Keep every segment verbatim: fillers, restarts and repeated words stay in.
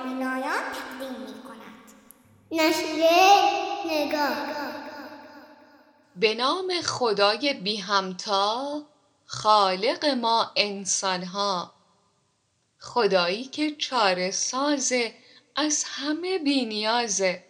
نابینایان تقدیم می کند. نشریه نگاه. به نام خدای بی همتا، خالق ما انسانها، خدایی که چاره سازه، از همه بی نیازه.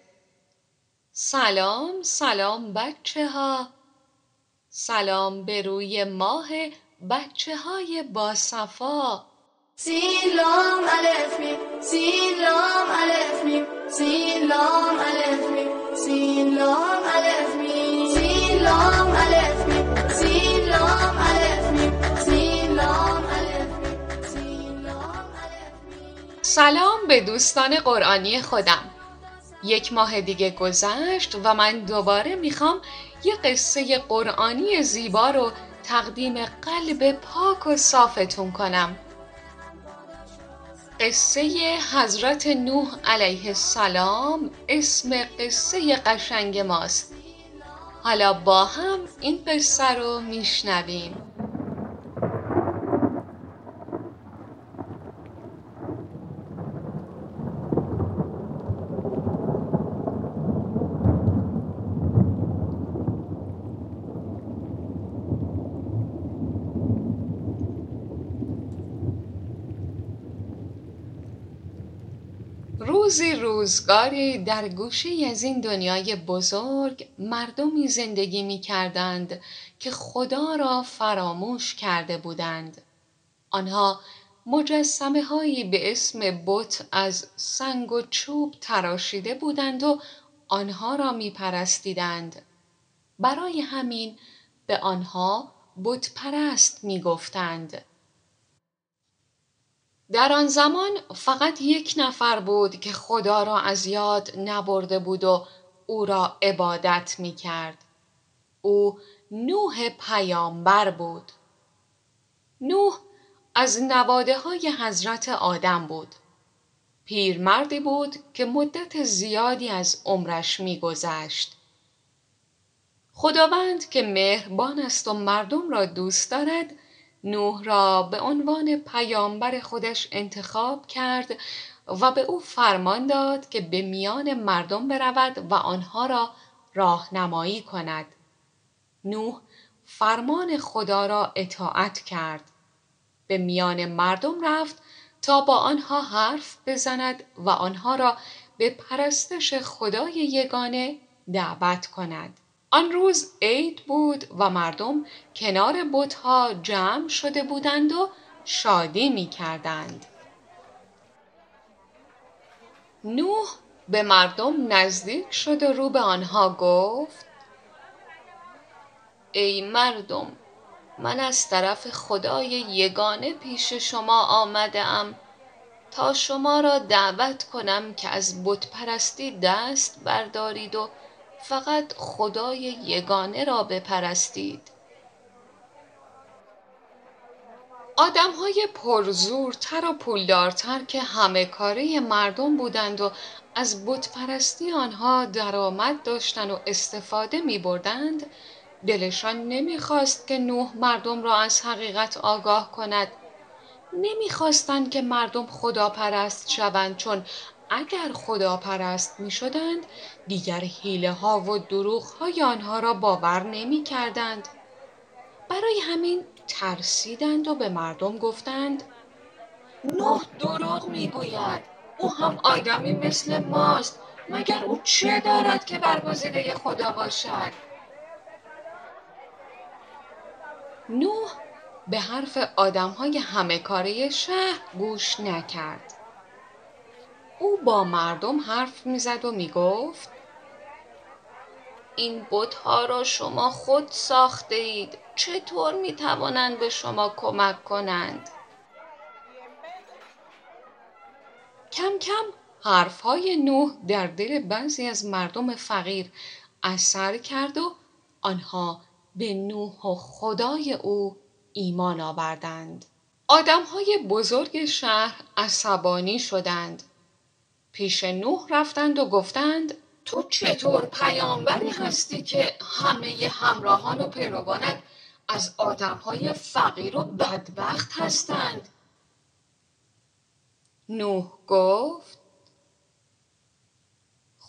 سلام سلام بچه ها، سلام به روی ماه بچه های باصفا. سین لام الف میم، سین لام الف میم، سین لام الف میم، سین لام الف میم، سین لام الف میم، سین لام الف میم، سین لام الف میم، سین لام الف میم. سلام به دوستان قرآنی خودم. یک ماه دیگه گذشت و من دوباره میخوام یه قصه قرآنی زیبا رو تقدیم قلب پاک و صافتون کنم. قصه حضرت نوح علیه السلام اسم قصه قشنگ ماست. حالا با هم این قصه رو میشنویم. روزی روزگاری در گوشه‌ای از این دنیای بزرگ مردمی زندگی می کردند که خدا را فراموش کرده بودند. آنها مجسمه هایی به اسم بت از سنگ و چوب تراشیده بودند و آنها را می پرستیدند. برای همین به آنها بت پرست می گفتند. در آن زمان فقط یک نفر بود که خدا را از یاد نبرده بود و او را عبادت می کرد. او نوح پیامبر بود. نوح از نواده های حضرت آدم بود. پیرمردی بود که مدت زیادی از عمرش می گذشت. خداوند که مهربان است و مردم را دوست دارد، نوح را به عنوان پیامبر خودش انتخاب کرد و به او فرمان داد که به میان مردم برود و آنها را راهنمایی کند. نوح فرمان خدا را اطاعت کرد. به میان مردم رفت تا با آنها حرف بزند و آنها را به پرستش خدای یگانه دعوت کند. آن روز عید بود و مردم کنار بت‌ها جمع شده بودند و شادی می کردند. نوح به مردم نزدیک شد و رو به آنها گفت: ای مردم، من از طرف خدای یگانه پیش شما آمده ام تا شما را دعوت کنم که از بت پرستی دست بردارید و فقط خدای یگانه را بپرستید. آدم‌های پرزورتر و پولدارتر که همه کاره مردم بودند و از بت پرستی آنها درآمد داشتند و استفاده می بردند، دلشان نمیخواست که نوح مردم را از حقیقت آگاه کند. نمیخواستند که مردم خدا پرست شوند، چون اگر خدا پرست می شدند دیگر حیله ها و دروغ های آنها را باور نمی کردند. برای همین ترسیدند و به مردم گفتند: نوح دروغ می گوید. او هم آدمی مثل ماست. مگر او چه دارد که برگزیده خدا باشد؟ نوح به حرف آدم‌های همه کاره شهر گوش نکرد. او با مردم حرف می‌زد و می‌گفت: این بت‌ها را شما خود ساخته اید. چطور می‌توانند به شما کمک کنند؟ کم کم حرف‌های نوح در دل بعضی از مردم فقیر اثر کرد و آنها به نوح و خدای او ایمان آوردند. آدم‌های بزرگ شهر عصبانی شدند. پیش نوح رفتند و گفتند: تو چطور پیامبری هستی که همه همراهان و پیروانت از آدم‌های فقیر و بدبخت هستند؟ نوح گفت: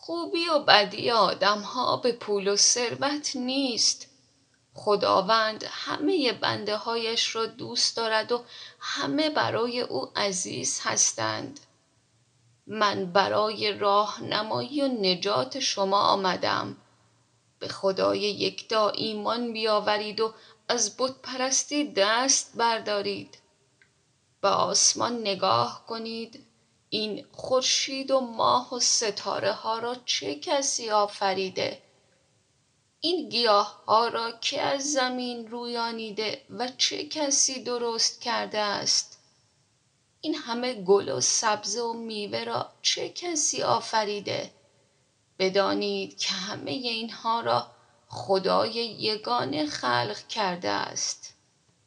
خوبی و بدی آدم ها به پول و ثروت نیست. خداوند همه بنده هایش را دوست دارد و همه برای او عزیز هستند. من برای راهنمایی و نجات شما آمدم. به خدای یکتا ایمان بیاورید و از بت پرستی دست بردارید. به آسمان نگاه کنید. این خورشید و ماه و ستاره ها را چه کسی آفریده؟ این گیاه ها را که از زمین رویانیده و چه کسی درست کرده است؟ این همه گل و سبزه و میوه را چه کسی آفریده؟ بدانید که همه اینها را خدای یگانه خلق کرده است.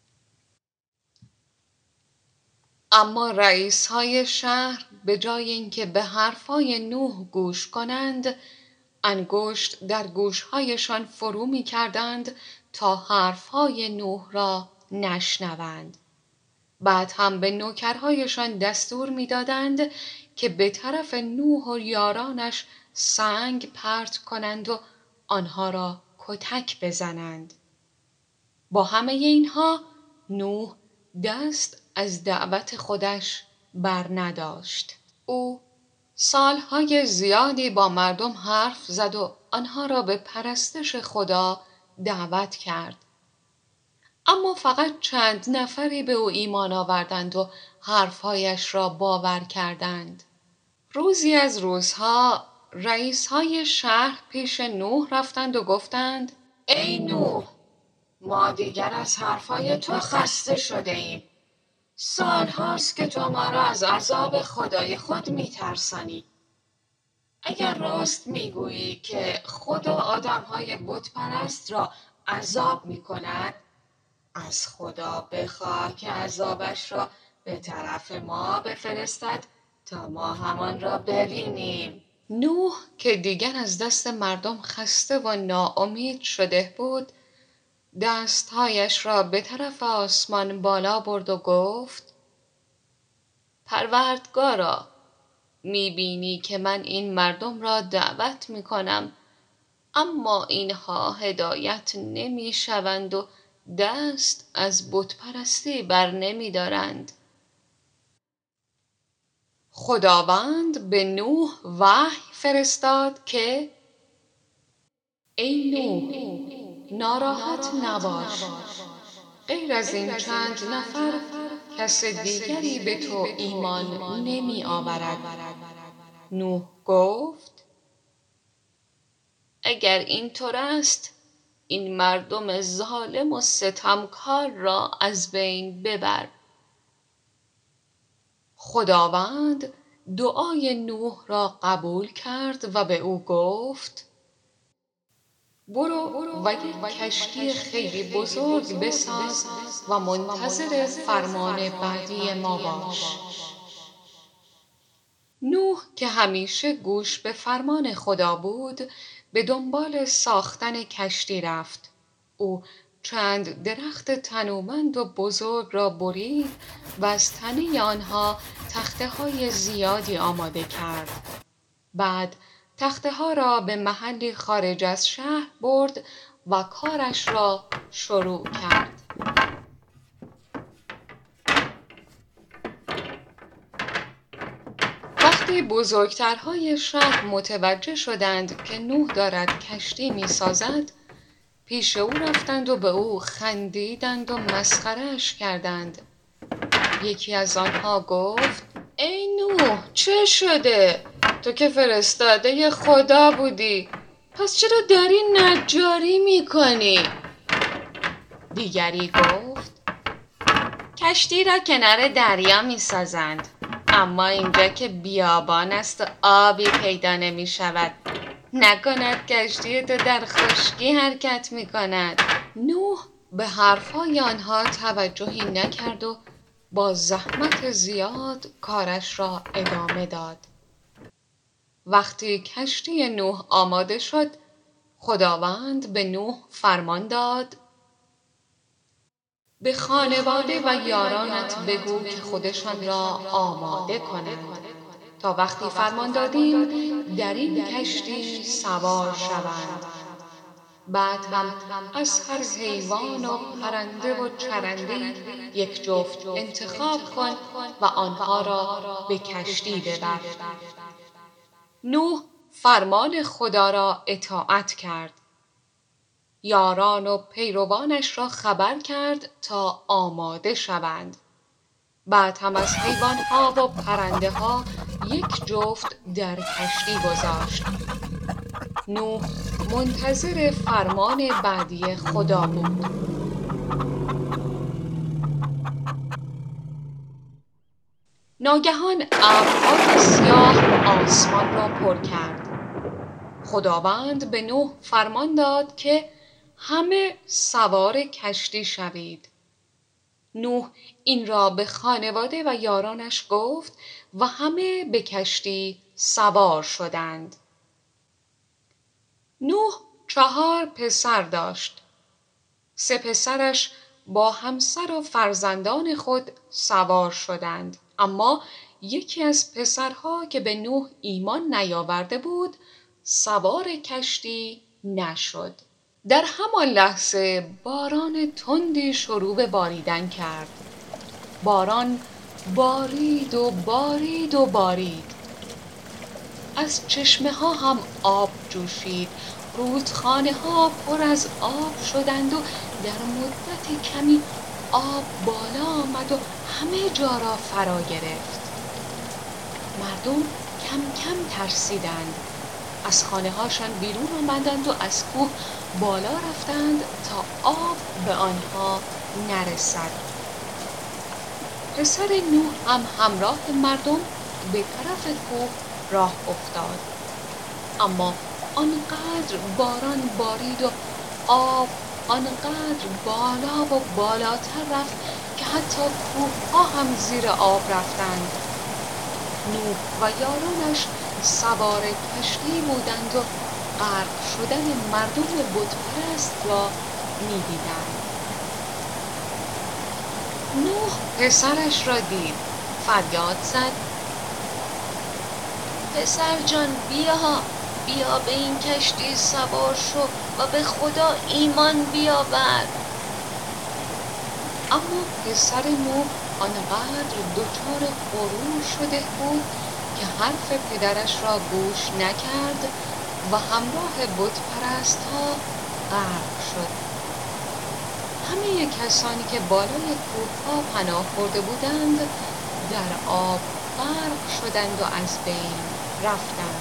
اما رئیس های شهر به جای اینکه به حرفای نوح گوش کنند، انگشت در گوشهایشان فرو می کردند تا حرفهای نوح را نشنوند. بعد هم به نوکرهایشان دستور می دادند که به طرف نوح و یارانش سنگ پرت کنند و آنها را کتک بزنند. با همه اینها نوح دست از دعوت خودش بر نداشت. او سالهای زیادی با مردم حرف زد و آنها را به پرستش خدا دعوت کرد. اما فقط چند نفری به او ایمان آوردند و حرفهایش را باور کردند. روزی از روزها رئیس‌های شهر پیش نوح رفتند و گفتند: ای نوح، ما دیگر از حرفای تو خسته شده ایم. سال هاست که تو ما را از عذاب خدای خود می ترسانی. اگر راست می گویی که خدا آدم های بت پرست را عذاب می کند، از خدا بخواه که عذابش را به طرف ما بفرستد تا ما همان را ببینیم. نوح که دیگر از دست مردم خسته و ناامید شده بود، دستهایش را به طرف آسمان بالا برد و گفت: پروردگارا، میبینی که من این مردم را دعوت میکنم، اما اینها هدایت نمیشوند و دست از بت پرستی بر نمیدارند. خداوند به نوح وحی فرستاد که: ای نوح، ناراحت نباش. غیر از این چند نفر کس دیگری به تو ایمان نمی آورد. نوح گفت: اگر اینطور است، این مردم ظالم و ستمکار را از بین ببر. خداوند دعای نوح را قبول کرد و به او گفت: برو و یک کشتی خیلی بزرگ بساز و منتظر فرمان بعدی ما باش. نوح که همیشه گوش به فرمان خدا بود، به دنبال ساختن کشتی رفت. او چند درخت تنومند و بزرگ را برید و از تنه آنها تخته های زیادی آماده کرد. بعد تخته ها را به محلی خارج از شهر برد و کارش را شروع کرد. وقتی بزرگترهای شهر متوجه شدند که نوح دارد کشتی می سازد، پیش او رفتند و به او خندیدند و مسخره‌اش کردند. یکی از آنها گفت: ای نوح، چه شده؟ تو که فرستاده خدا بودی، پس چرا داری نجاری میکنی؟ دیگری گفت: کشتی را کنار دریا میسازند، اما اینجا که بیابان است و آبی پیدا نمی شود، نکند کشتی تو در خشکی حرکت می کند. نوح به حرفهای آنها توجهی نکرد و با زحمت زیاد کارش را ادامه داد. وقتی کشتی نوح آماده شد، خداوند به نوح فرمان داد: به خانواده و یارانت بگو که خودشان را آماده کنند. تا وقتی فرمان دادیم در این کشتی سوار شوند. بعد هم از هر حیوان و پرنده و چرنده‌ای یک جفت انتخاب کن و آنها را به کشتی ببر. نوح فرمان خدا را اطاعت کرد. یاران و پیروانش را خبر کرد تا آماده شوند. بعد هم از حیوانها و پرنده ها یک جفت در کشتی گذاشت. نوح منتظر فرمان بعدی خدا بود. ناگهان ابرهای سیاه آسمان را پر کرد. خداوند به نوح فرمان داد که همه سوار کشتی شوید. نوح این را به خانواده و یارانش گفت و همه به کشتی سوار شدند. نوح چهار پسر داشت. سه پسرش با همسر و فرزندان خود سوار شدند، اما یکی از پسرها که به نوح ایمان نیاورده بود سوار کشتی نشد. در همان لحظه باران تندی شروع به باریدن کرد. باران بارید و بارید و بارید. از چشمه ها هم آب جوشید. رودخانه ها پر از آب شدند و در مدت کمی آب بالا آمد و همه جا را فرا گرفت. مردم کم کم ترسیدند. از خانه هاشان بیرون آمدند و از کوه بالا رفتند تا آب به آنها نرسد. پسر نوح هم همراه مردم به طرف کوه راه افتاد. اما آنقدر باران بارید و آب آنقدر بالا و بالاتر رفت که حتی کوه ها هم زیر آب رفتند. نوح و یارانش سوار کشتی بودند و غرق شدن مردم بتپرست را می‌دیدند. نوح پسرش را دید، فریاد زد: پسر جان بیا، بیا به این کشتی سوار شو و به خدا ایمان بیاور. اما پسر نوح آنقدر دچار غرور شده بود که حرف پدرش را گوش نکرد و همراه بتپرست‌ها غرق شد. همه کسانی که بالای کوه‌ها پناه برده بودند در آب غرق شدند و از بین رفتند.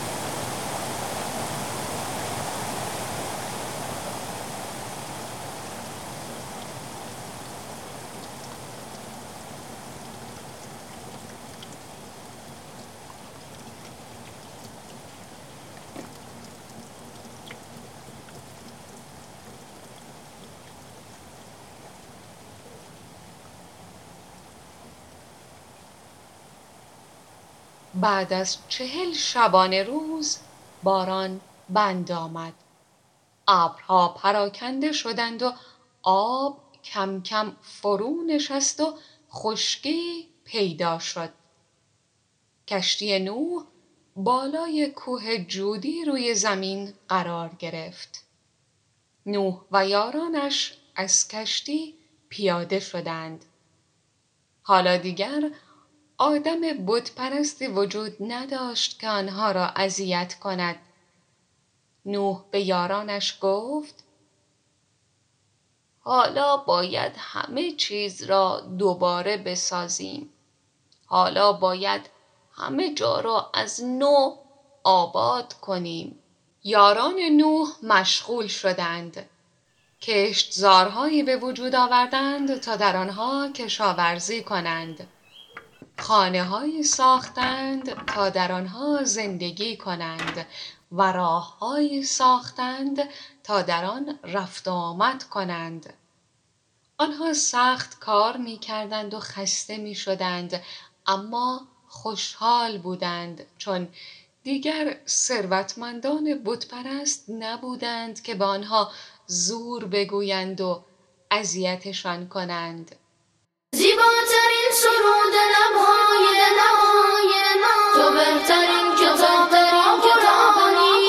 بعد از چهل شبانه روز باران بند آمد. ابرها پراکنده شدند و آب کم کم فرو نشست و خشکی پیدا شد. کشتی نوح بالای کوه جودی روی زمین قرار گرفت. نوح و یارانش از کشتی پیاده شدند. حالا دیگر آدم بتپرستی وجود نداشت که آنها را اذیت کند. نوح به یارانش گفت: حالا باید همه چیز را دوباره بسازیم. حالا باید همه جا را از نو آباد کنیم. یاران نوح مشغول شدند. کشتزارهایی به وجود آوردند تا در آنها کشاورزی کنند. خانه‌هایی ساختند تا در آنها زندگی کنند و راه‌هایی ساختند تا در آن رفت و آمد کنند. آنها سخت کار می‌کردند و خسته می‌شدند، اما خوشحال بودند، چون دیگر ثروتمندان بتپرست نبودند که به آنها زور بگویند و اذیتشان کنند. زیر زیباترین سرود لبهای ما، تو بهترین کتاب قرآنی،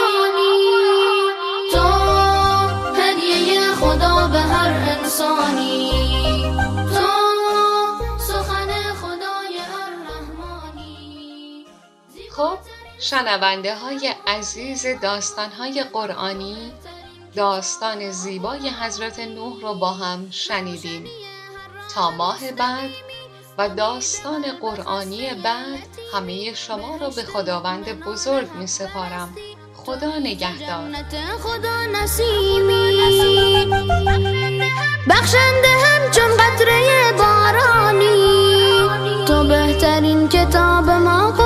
تو هدیه خدا به هر انسانی، تو سخن خدای الرحمانی. خب شنونده های عزیز داستان های قرآنی، داستان زیبای حضرت نوح رو با هم شنیدیم. تا ماه بعد و داستان قرآنی بعد همه شما رو به خداوند بزرگ می سپارم. خدا نگهدار. خدا نسیمی بخشنده همچون قطره بارانی، تو بهترین کتاب ما